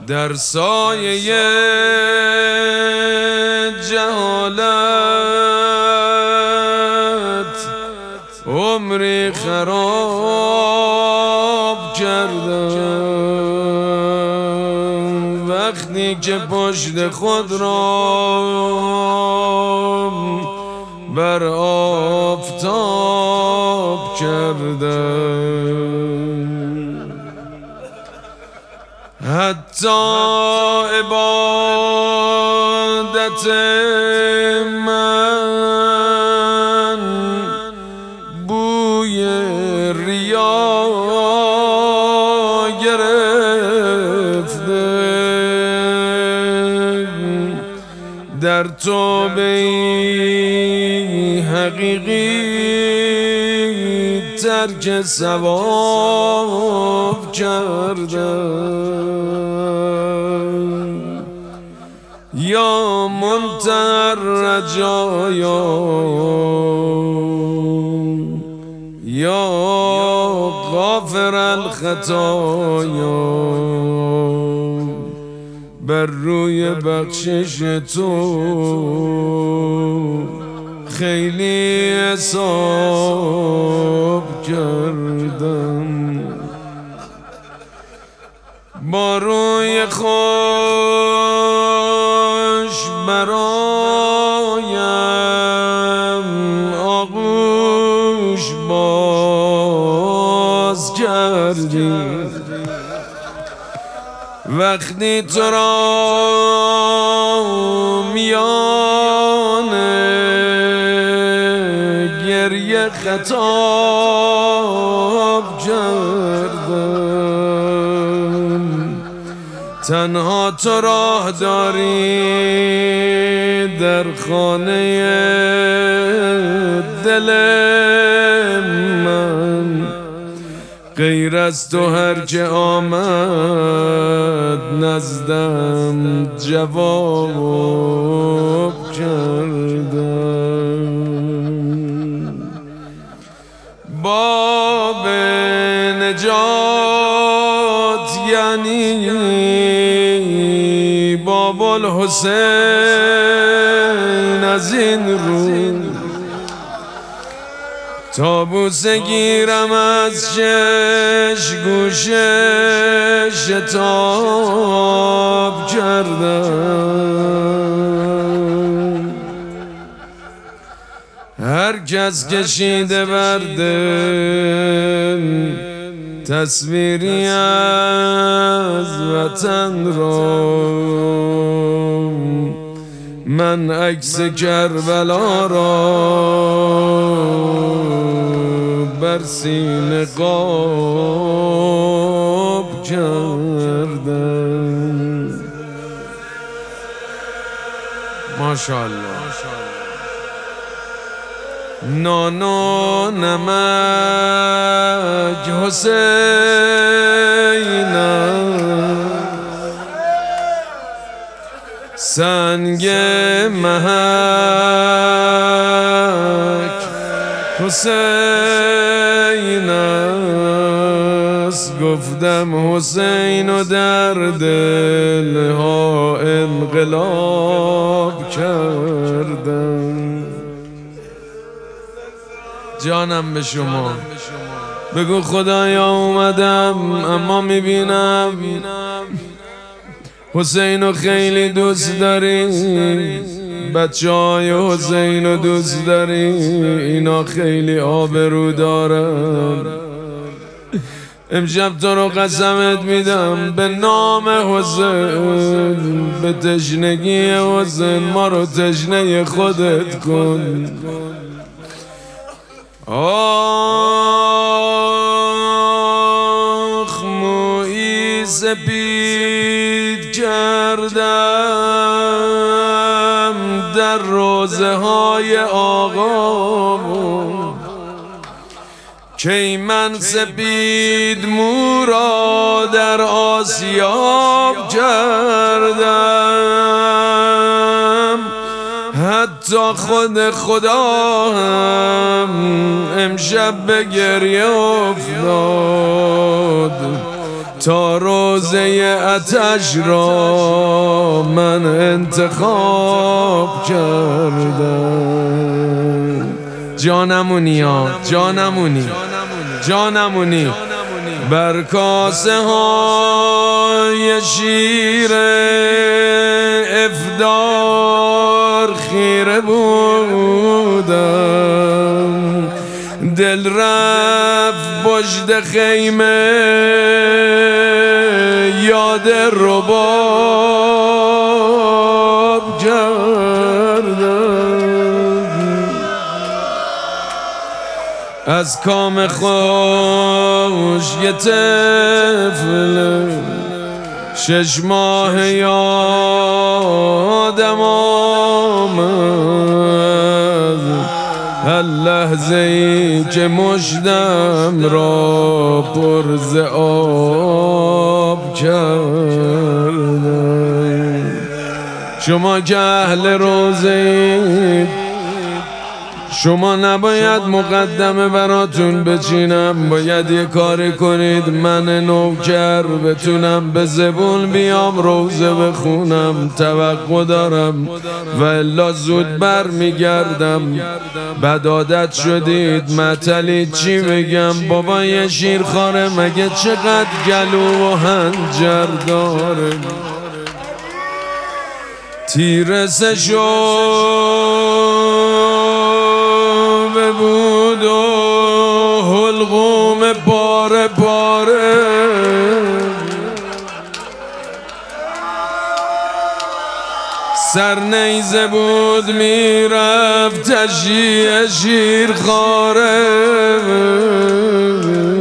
در سایه جهالت عمری خراب کردم، وقتی که پشت خود را بر آفتاب کردم. حتی عبادت من بوی ریا گرفته، در توبه حقیقی ترک ثواب کردم. یا منتهی رجایام، یا غافر الخطایا، بر روی بخشش تو خیلی حساب کردم. با روی خوش برایم آغوش باز کردی، وقتی تو را میان گریه خطاب کردم. تنها تو راه داری در خانه دل من، غیر از تو هر که آمد نزدم جواب کردم. باب نجات یعنی باب الحسین از این رو، تا بوسه گیرم از شش گوشه شتاب کردم. هر کس کشیده بر دل تصویری از وطن را، من عکس کربلا را بر سینه قاب کردم. ماشاءالله. نان و نمک حسینم، سنگ محک حسین است. گفتم حسین و در دلها انقلاب کردم. جانم به شما بگو خدایا اومدم اما میبینم حسینو خیلی دوست داری، بچه های حسینو دوست داری، اینا خیلی آبرو دارن. امشب تو رو قسمت میدم به نام حسین، به تشنگی حسین ما رو تشنه خودت کن. آخ مویی سپید کردم در روزه های آقامون، کی من سپید مو را در آسیاب کردم. حتی خود خدا هم امشب به گریه افتاد تا روزه آتش را من انتخاب کردم. جانمونی ها، جانمونی بر کاسه های شیر افدار خیره بودم، دل رفت پشت خیمه یاد رباب کردم. از کام خوش یه طفل 6 ماه یادم آمد، هر لحظه ای که مشتم را پر ز آب کردم. شما که اهل روزه اید، شما نباید مقدمه براتون بچینم، باید یه کاری کنید من نوکر بتونم به زبون بیام روزه بخونم. توقع دارم و الا زود بر میگردم. بد عادت شدید معطلید چی بگم؟ بابا یه شیرخواره مگه چقدر گلو و هنجر داره؟ تیرسه بود و حلقوم پاره پاره، سرنیزه بود میرفت تشییع شیرخواره.